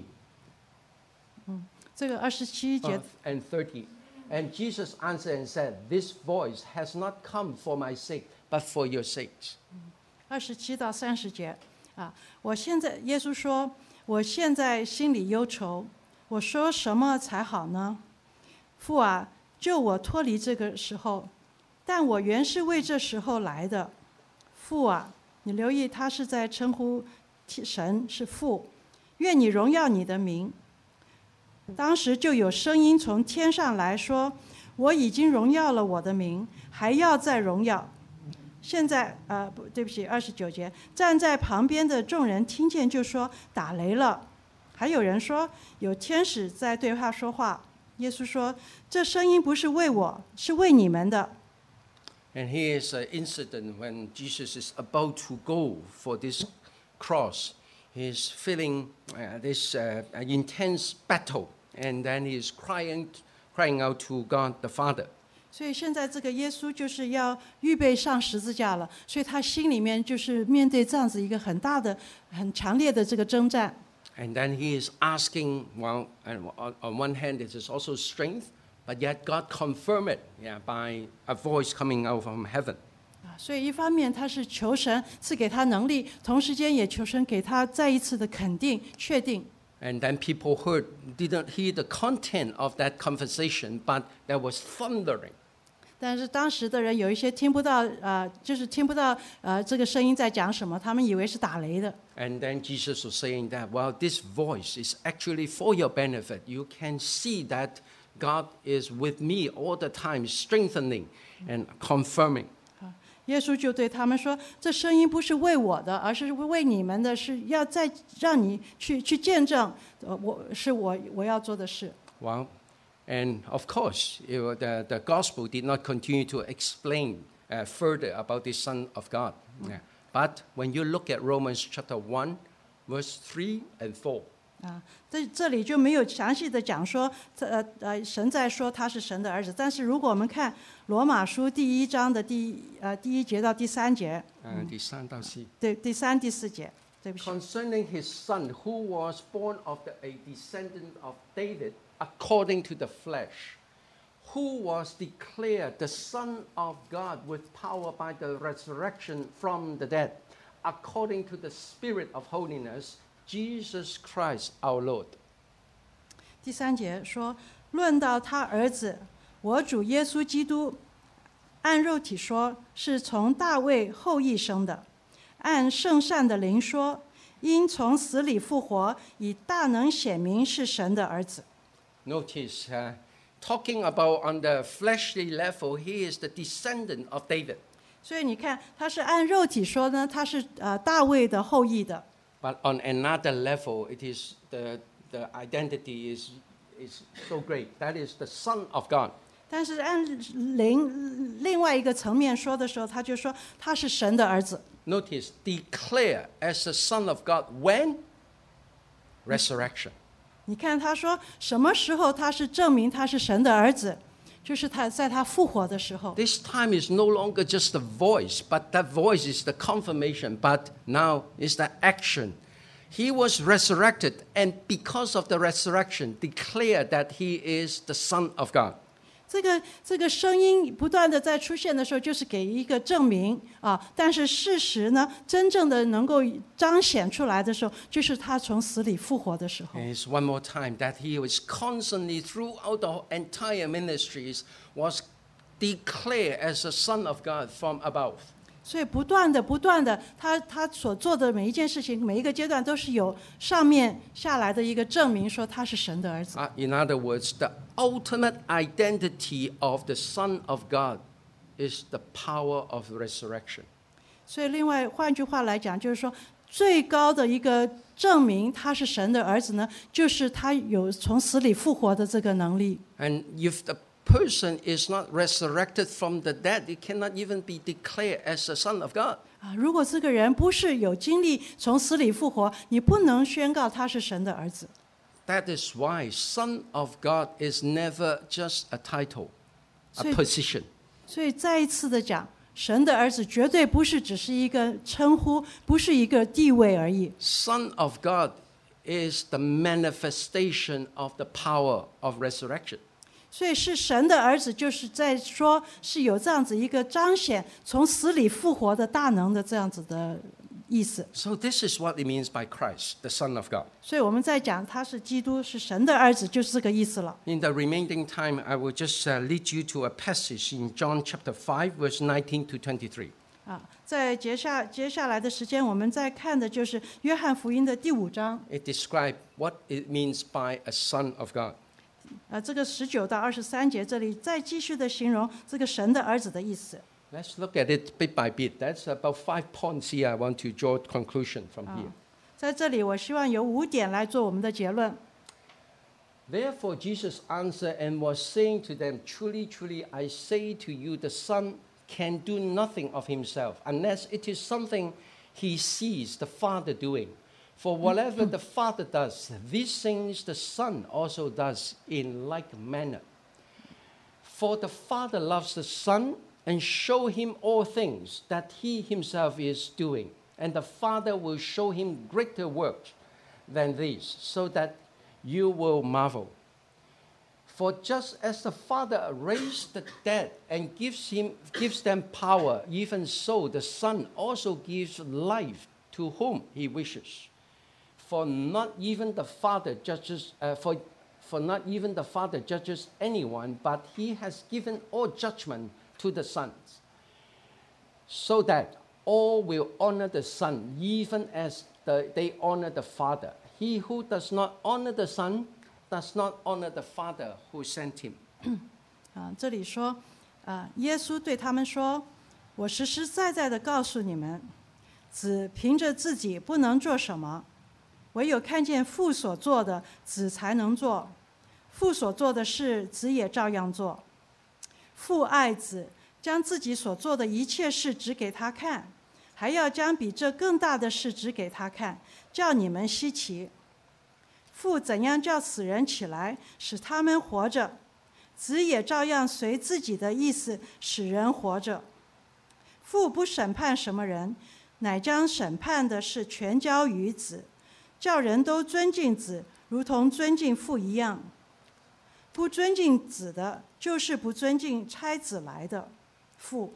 这个二十七节 And thirty. And Jesus answered and said, this voice has not come for my sake, but for your sakes. 二十七到三十节啊，我现在耶稣说，我现在心里忧愁，我说什么才好呢？父啊，救我脱离这个时候，但我原是为这时候来的。父啊，你留意他是在称呼神是父，愿你荣耀你的名。当时就有声音从天上来说，我已经荣耀了我的名，还要再荣耀。现在呃，不对不起，二十九节，站在旁边的众人听见就说打雷了，还有人说有天使在对他说话。耶稣说：“这声音不是为我，是为你们的。” And here is an incident when Jesus is about to go for this cross. He is feeling uh, this uh, intense battle, and then he is crying, crying out to God the Father. 所以现在这个耶稣就是要预备上十字架了，所以他心里面就是面对这样子一个很大的、很强烈的这个征战。 And then he is asking, well, and on, on one hand it is also strength, but yet God confirmed it, yeah, by a voice coming out from heaven. 所以一方面他是求神赐给他能力，同时间也求神给他再一次的肯定、确定。 And then people heard, didn't hear the content of that conversation, but there was thundering. 但是当时的人有一些听不到，呃，就是听不到，呃，这个声音在讲什么，他们以为是打雷的。 And then Jesus was saying that, well, this voice is actually for your benefit. You can see that God is with me all the time, strengthening and confirming. 耶稣就对他们说：“这声音不是为我的，而是为你们的，是要再让你去去见证，呃，我是我我要做的事。” Well, and of course, you know, the, the gospel did not continue to explain uh, further about the Son of God. Yeah. But when you look at Romans chapter one, verse three and four, 啊，这这里就没有详细的讲说，呃呃，神在说他是神的儿子。但是如果我们看罗马书第一章的第呃第一节到第三节， uh, 第三到四， 对，第三、第四节，对不起。 concerning his son who was born of the, a descendant of David according to the flesh, who was declared the Son of God with power by the resurrection from the dead, according to the Spirit of holiness, Jesus Christ our Lord. 第三节说，论到他儿子，我主耶稣基督，按肉体说是从大卫后裔生的，按圣善的灵说，因从死里复活，以大能显明是神的儿子。 Notice, uh, talking about on the fleshly level, he is the descendant of David. 所以你看，他是按肉体说呢，他是呃大卫的后裔的。 But on another level, it is the, the identity is, is so great. That is the Son of God. 但是按灵另外一个层面说的时候，他就说他是神的儿子。 Notice, declare as the Son of God when? Resurrection. 你看他说什么时候他是证明他是神的儿子，就是他在他复活的时候。 This time is no longer just a voice, but that voice is the confirmation, but now is the action. He was resurrected, and because of the resurrection, declared that he is the Son of God. 这个这个声音不断的在出现的时候，就是给一个证明啊。但是事实呢，真正的能够彰显出来的时候，就是他从死里复活的时候。 And it's one more time that he was constantly throughout the entire ministries was declared as the Son of God from above. 所以不断的、不断的，他他所做的每一件事情、每一个阶段，都是有上面下来的一个证明，说他是神的儿子。 Uh, in other words, the ultimate identity of the Son of God is the power of resurrection. 所以，另外换句话来讲，就是说，最高的一个证明他是神的儿子呢，就是他有从死里复活的这个能力。 And if the person is not resurrected from the dead, he cannot even be declared as the Son of God. 啊，如果这个人不是有经历从死里复活，你不能宣告他是神的儿子。 That is why Son of God is never just a title, a 所以- position. 所以再一次的讲，神的儿子绝对不是只是一个称呼，不是一个地位而已。 Son of God is the manifestation of the power of resurrection. 所以是神的儿子，就是在说是有这样子一个彰显从死里复活的大能的这样子的意思。 So this is what it means by Christ, the Son of God. 所以我们在讲他是基督，是神的儿子，就是这个意思了。 In the remaining time, I will just uh, lead you to a passage in John chapter five, verse nineteen to twenty-three. 啊，在接下接下来的时间，我们在看的就是约翰福音的第五章， It describes what it means by a son of God. 啊，这个十九到二十三节，这里再继续的形容这个神的儿子的意思。 Let's look at it bit by bit. That's about five points here I want to draw conclusion from here. 在这里，我希望有五点来做我们的结论。 Therefore Jesus answered and was saying to them, Truly, truly, I say to you, the Son can do nothing of himself, unless it is something he sees the Father doing. For whatever the Father does, these things the Son also does in like manner. For the Father loves the Son and show him all things that he himself is doing. And the Father will show him greater works than these, so that you will marvel. For just as the Father raised the dead and gives, him, gives them power, even so the Son also gives life to whom he wishes. For not even the Father judges, uh, for, for not even the Father judges anyone, but he has given all judgment to the Son, so that all will honor the Son, even as the, they honor the Father. He who does not honor the Son does not honor the Father who sent him. 啊，这里说，啊，耶稣对他们说：“我实实在在的告诉你们，子凭着自己不能做什么，唯有看见父所做的，子才能做。父所做的事，子也照样做。父爱子，将自己所做的一切事指给他看，还要将比这更大的事指给他看，叫你们稀奇。父怎样叫死人起来，使他们活着，子也照样随自己的意思使人活着。父不审判什么人，乃将审判的事全交于子，叫人都尊敬子，如同尊敬父一样。不尊敬子的，就是不尊敬差子来的父。”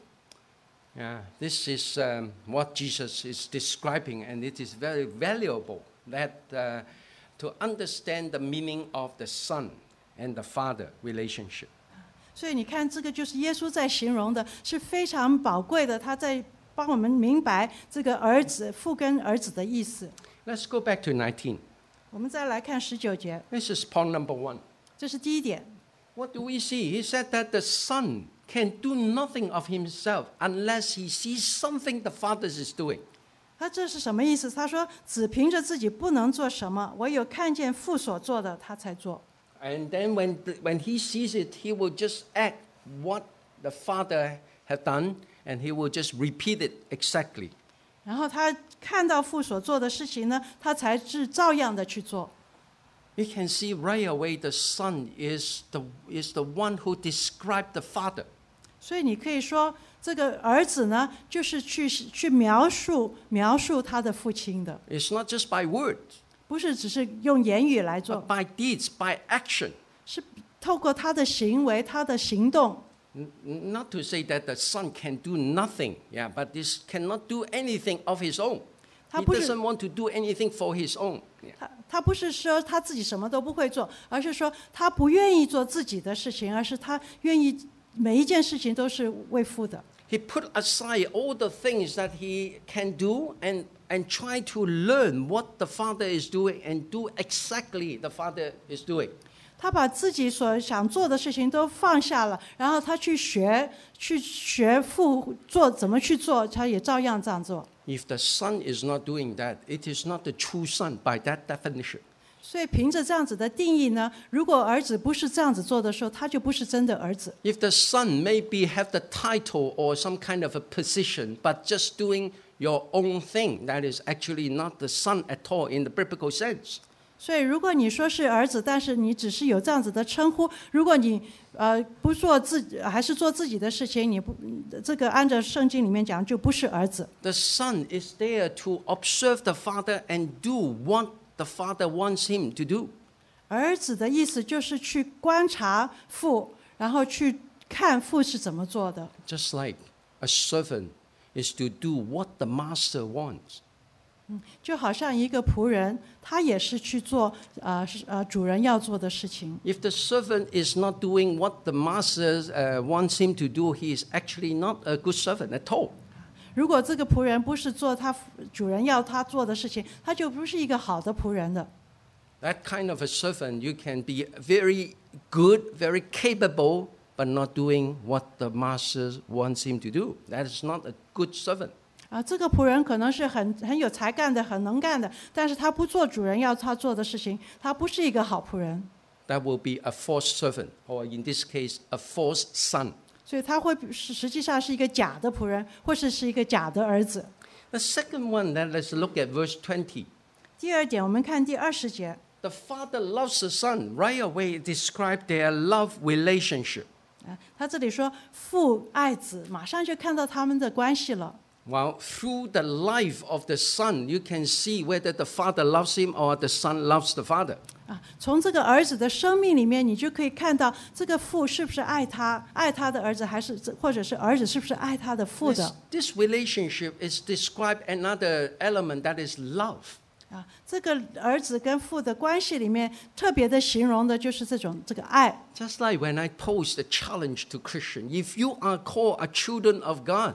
Yeah, this is um, what Jesus is describing, and it is very valuable that uh, to understand the meaning of the Son and the Father relationship. 所以你看，这个就是耶稣在形容的，是非常宝贵的。他在帮我们明白这个儿子、父跟儿子的意思。 Let's go back to nineteen. 我们再来看十九节， This is point number one. 这是第一点。 What do we see? He said that the Son can do nothing of himself unless he sees something the Father is doing. 他这是什么意思？他说，子凭着自己不能做什么，唯有看见父所做的，他才做。 And then when, the, when he sees it, he will just act what the Father have done, and he will just repeat it exactly. 然后他看到父所做的事情呢，他才是照样的去做。 You can see right away the Son is the, is the one who described the Father. 所以你可以说，这个儿子呢，就是去去描述描述他的父亲的， It's not just by words, 不是只是用言语来 but 做， by deeds, by action. 是透过他的行为、他的行动。 N- Not to say that the Son can do nothing, yeah, but this cannot do anything of his own. He 他不是- doesn't want to do anything for his own. Yeah. 他他不是说他自己什么都不会做，而是说他不愿意做自己的事情，而是他愿意每一件事情都是为父的。 He put aside all the things that he can do and, and try to learn what the Father is doing and do exactly the Father is doing. 他把自己所想做的事情都放下了，然后他去学，去学父做怎么去做，他也照样这样做。 If the Son is not doing that, it is not the true Son by that definition. 所以凭着这样子的定义呢，如果儿子不是这样子做的时候，他就不是真的儿子。 If the Son maybe have the title or some kind of a position, but just doing your own thing, that is actually not the Son at all in the biblical sense. 所以如果你说是儿子，但是你只是有这样子的称呼，如果你呃不做自己，还是做自己的事情，你不这个按照圣经里面讲，就不是儿子。 The Son is there to observe the Father and do what the Father wants him to do. 儿子的意思就是去观察父，然后去看父是怎么做的。 Just like a servant is to do what the master wants. 就好像一个仆人，他也是去做呃是呃主人要做的事情。 If the servant is not doing what the master uh, wants him to do, he is actually not a good servant at all. 如果这个仆人不是做他主人要他做的事情，他就不是一个好的仆人的。 That kind of a servant, you can be very good, very capable, but not doing what the master wants him to do. That is not a good servant. 啊，这个仆人可能是很很有才干的，很能干的，但是他不做主人要他做的事情，他不是一个好仆人。 That will be a false servant, or in this case, a false son. 所以他会是实际上是一个假的仆人，或是是一个假的儿子。 The second one, then let's look at verse twenty. 第二点，我们看第二十节， The father loves the son. Right away, it describes their love relationship. 啊，他这里说父爱子，马上就看到他们的关系了。 Well, through the life of the son, you can see whether the father loves him or the son loves the father. 啊，从这个儿子的生命里面，你就可以看到这个父是不是爱他，爱他的儿子，还是或者是儿子是不是爱他的父 This, 的？ this relationship is described another element that is love. 啊，这个儿子跟父的关系里面，特别的形容的就是这种这个爱。 Just like when I pose the challenge to Christian, if you are called a children of God,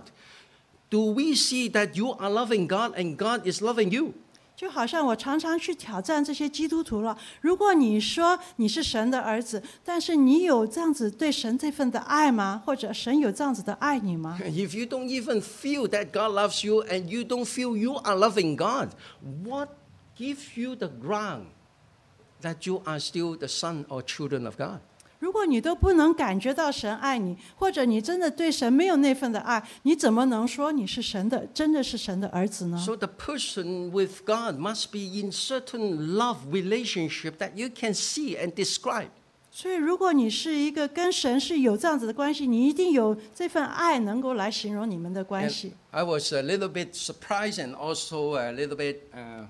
do we see that you are loving God and God is loving you? 就好像我常常去挑战这些基督徒了。如果你说你是神的儿子，但是你有这样子对神这份的爱吗？或者神有这样子的爱你吗？ If you don't even feel that God loves you and you don't feel you are loving God, what gives you the ground that you are still the son or children of God? 如果你都不能感觉到神爱你，或者你真的对神没有那份的爱，你怎么能说你是神的，真的是神的儿子呢？ So the person with God must be in certain love relationship that you can see and describe. 所以，如果你是一个跟神是有这样子的关系，你一定有这份爱能够来形容你们的关 And 系。 I was a little bit surprised and also a little bit uh,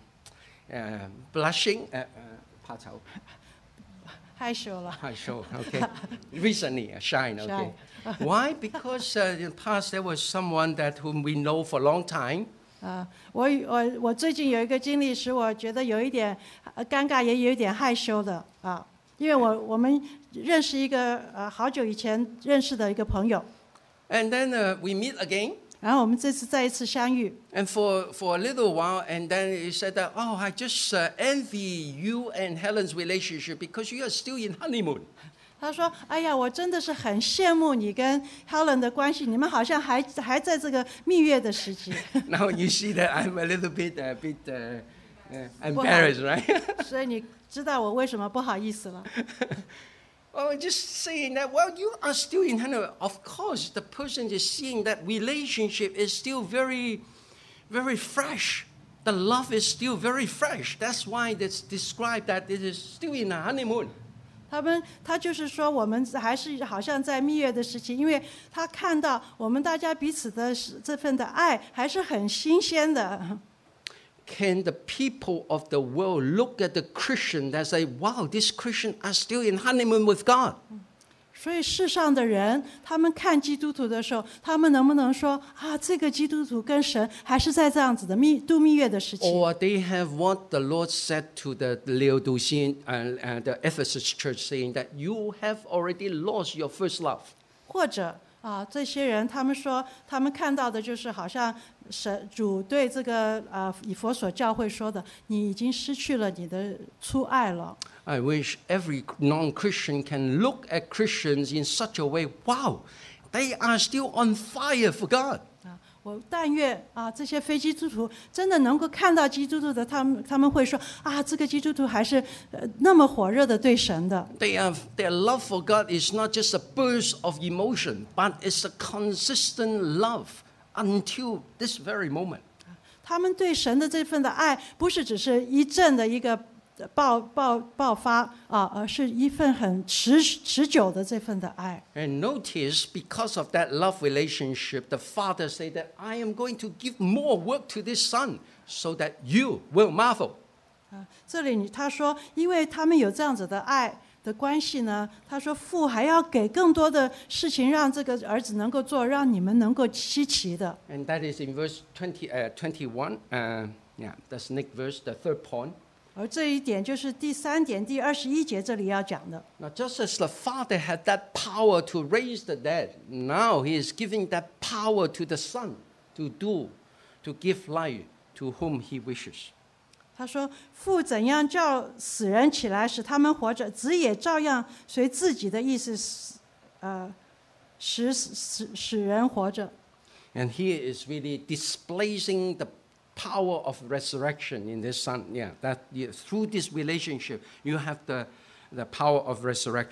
uh, blushing. Uh, uh, 怕丑害羞了。 I show, okay. Recently, uh, shine, okay. Shy. Why? Because uh, in the past there was someone that whom we know for a long time. 啊，我我我最近有一个经历，使我觉得有一点呃尴尬，也有一点害羞的啊，因为我我们认识一个呃好久以前认识的一个朋友， And then uh, we meet again. 然后我们这次再一次相遇， And for, for a little while, and then he said that, oh, I just uh, envy you and Helen's relationship because you are still in honeymoon. 他说：“哎呀，我真的是很羡慕你跟 Helen 的关系，你们好像还还在这个蜜月的时期。” Now you see that I'm a little bit, a bit uh, uh, embarrassed, right? 所以你知道我为什么不好意思了。 Well, just saying that, well, you are still in honeymoon. Of course, the person is seeing that relationship is still very, very fresh. The love is still very fresh. That's why it's described that it is still in a honeymoon. 他们他就是说，我们还是好像在蜜月的时期，因为他看到我们大家彼此的这份的爱还是很新鲜的。 Can the people of the world look at the Christian and say, wow, these Christians are still in honeymoon with God? 所以世上的人，他们看基督徒的时候，他们能不能说啊，这个基督徒跟神还是在这样子的蜜度蜜月的时期？ Or they have what the Lord said to the Laodicean and uh, the Ephesus church, saying that you have already lost your first love. 或者啊，这些人他们说，他们看到的就是好像神主对这个呃以佛所教会说的，你已经失去了你的初爱了。 I wish every non-Christian can look at Christians in such a way, wow, they are still on fire for God. 啊，我但愿啊，这些非基督徒真的能够看到基督徒的，他们他们会说啊，这个基督徒还是呃那么火热的对神的。 They have, their love for God is not just a burst of emotion, but it's a consistent love until this very moment. 他们对神的这份的爱，不是只是一阵的一个爆爆爆发啊，而是一份很持持久的这份的爱。 And notice, because of that love relationship, the father said that I am going to give more work to this son so that you will marvel. 啊，这里你他说，因为他们有这样子的爱的关系呢，他说父还要给更多的事情让这个儿子能够做，让你们能够稀奇的。 And that is in verse twenty, uh, twenty-one. Uh, yeah, that's next verse, the third point. 而这一点就是第三点，第二十一节这里要讲的。 Now, just as the Father had that power to raise the dead, now He is giving that power to the Son to do, to give life to whom He wishes. 他说：“父怎样叫死人起来，使他们活着，子也照样随自己的意思使，呃，使使使人活着。” And here is really displaying the power of resurrection in this Son. Yeah, that yeah, through this relationship, you have the, the power of resurrection.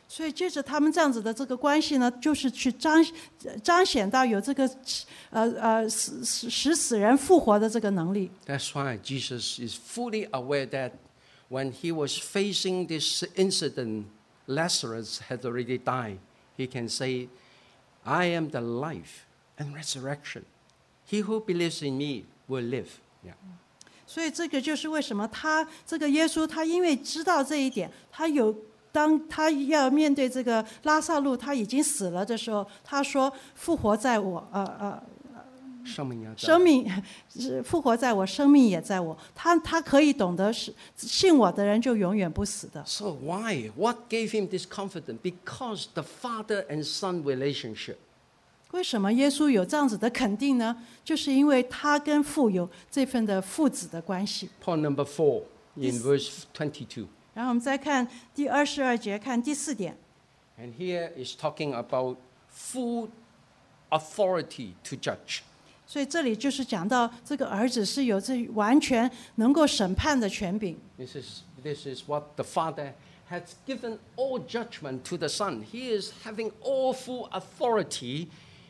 所以借着他们这样子的这个关系呢，就是去彰彰显到有这个呃呃死死使死人复活的这个能力。 That's why Jesus is fully aware that when he was facing this incident, Lazarus had already died. He can say, I am the life and resurrection. He who believes in me will live. Yeah. 所以这个就是为什么他这个耶稣，他因为知道这一点，他有当他要面对这个拉撒路他已经死了的时候，他说复活在我，呃呃。生命是复活在我，生命也在我。他他可以懂得是信我的人就永远不死的。 So why? What gave him this confidence? Because the father and son relationship. 为什么耶稣有这样子的肯定呢？就是因为他跟父有这份的父子的关系。 Point number four in verse twenty-two. 然后我们再看第二十二节，看第四点。 And here is talking about full authority to judge. 所以这里就是讲到这个儿子是有这完全能够审判的权柄。 This is this is what the Father has given all judgment to the Son. He is having all full authority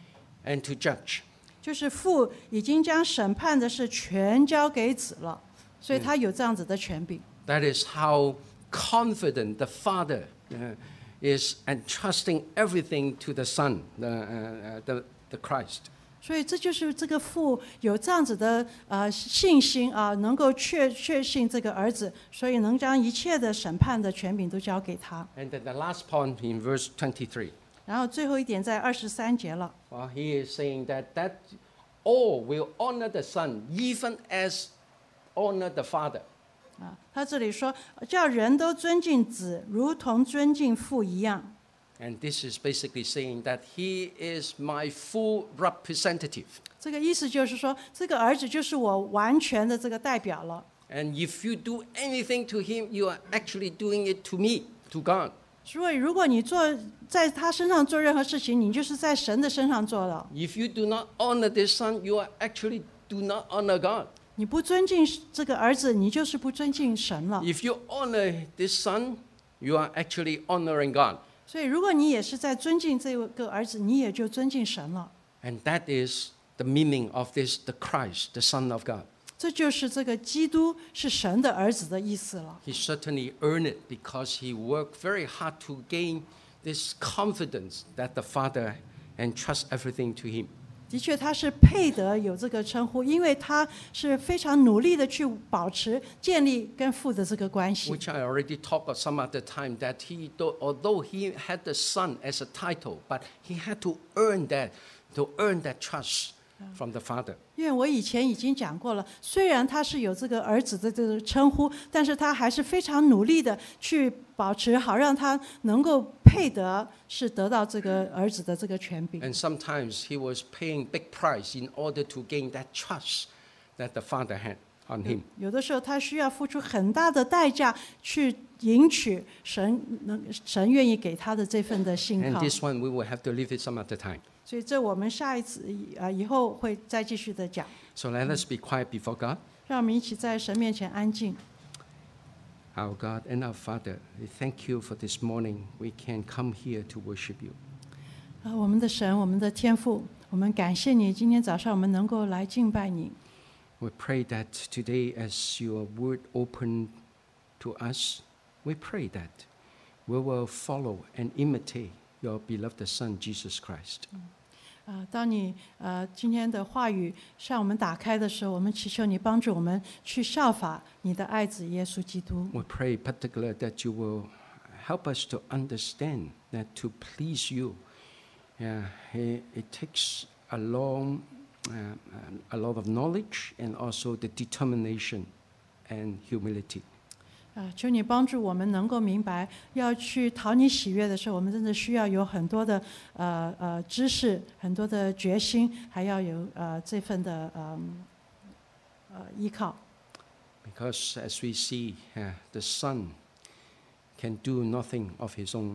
and to judge. 就是父已经将审判的事全交给子了，所以他有这样子的权柄。 That is how confident the Father uh, is entrusting everything to the Son, the uh, the, the Christ. 所以这就是这个父有这样子的呃信心啊，能够确确信这个儿子，所以能将一切的审判的权柄都交给他。 And then the last point in verse twenty-three. 然后最后一点在二十三节了。 Well, he is saying that that all will honor the Son, even as honor the Father. 啊，他这里说叫人都尊敬子，如同尊敬父一样。 And this is basically saying that he is my full representative. 这个意思就是说，这个儿子就是我完全的这个代表了。 And if you do anything to him, you are actually doing it to me, to God. 所以，如果你做在他身上做任何事情，你就是在神的身上做了。 If you do not honor this son, you are actually do not honor God. 你不尊敬这个儿子，你就是不尊敬神了。 If you honor this son, you are actually honoring God. 所以，如果你也是在尊敬这个儿子，你也就尊敬神了。 And that is the meaning of this, the Christ, the Son of God. 这就是这个基督是神的儿子的意思了。 He certainly earned it because he worked very hard to gain this confidence that the Father entrusts everything to him. 的确，他是配得有这个称呼，因为他是非常努力的去保持、建立跟父的这个关系。 Which I already talked about some other time that he, although he had the son as a title, but he had to earn that, to earn that trust from the Father. 因为我以前已经讲过了，虽然他是有这个儿子的这个称呼，但是他还是非常努力的去保持好，让他能够配得是得到这个儿子的这个权柄。 And sometimes he was paying big price in order to gain that trust that the Father had on him. 有的时候他需要付出很大的代价去赢取神能神愿意给他的这份的信 And 靠。 this one we will have to leave it some other time. 所以这我们下一次啊以后会再继续的讲。 So let us be quiet before God. 让我们一起在神面前安静。 Our God and our Father, we thank you for this morning. We can come here to worship you. 啊，我们的神，我们的天父，我们感谢你，今天早上我们能够来敬拜你。 We pray that today, as your word opened to us, we pray that we will follow and imitate your beloved Son, Jesus Christ. 啊，当你呃今天的话语向我们打开的时候，我们祈求你帮助我们去效法你的爱子耶稣基督。 We pray particularly that you will help us to understand that to please you, yeah, it, it takes a long, uh, a lot of knowledge and also the determination and humility. 啊，求你帮助我们能够明白，要去讨你喜悦的时候，我们真的需要有很多的呃呃知识，很多的决心，还要有呃这份的呃呃依靠。 Because as we see, uh, the Son can do nothing of his own.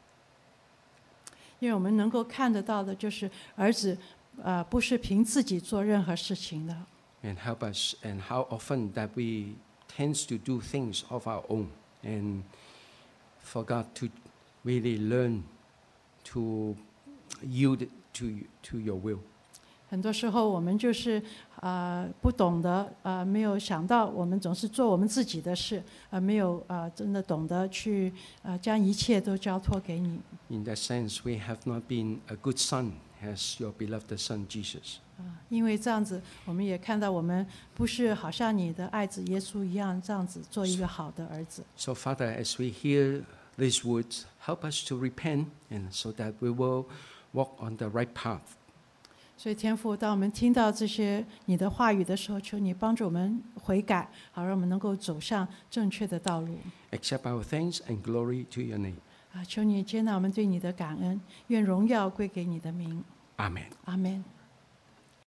因为我们能够看得到的就是儿子呃不是凭自己做任何事情的。 And help us, and how often that we tends to do things of our own and forgot to really learn to yield to, to your will. 很多时候我们就是呃不懂得呃没有想到，我们总是做我们自己的事，呃没有呃真的懂得去呃将一切都交托给你。 In that sense, we have not been a good son as your beloved son Jesus. 啊，因为这样子，我们也看到我们不是好像你的爱子耶稣一样，这样子做一个好的儿子。 So, Father, as we hear these words, help us to repent, and so that we will walk on the right path. 所以天父，当我们听到这些你的话语的时候，求你帮助我们悔改，好让我们能够走上正确的道路。 Accept our thanks and glory to your name. 啊，求你接纳我们对你的感恩，愿荣耀归给你的名。 Amen. 阿门。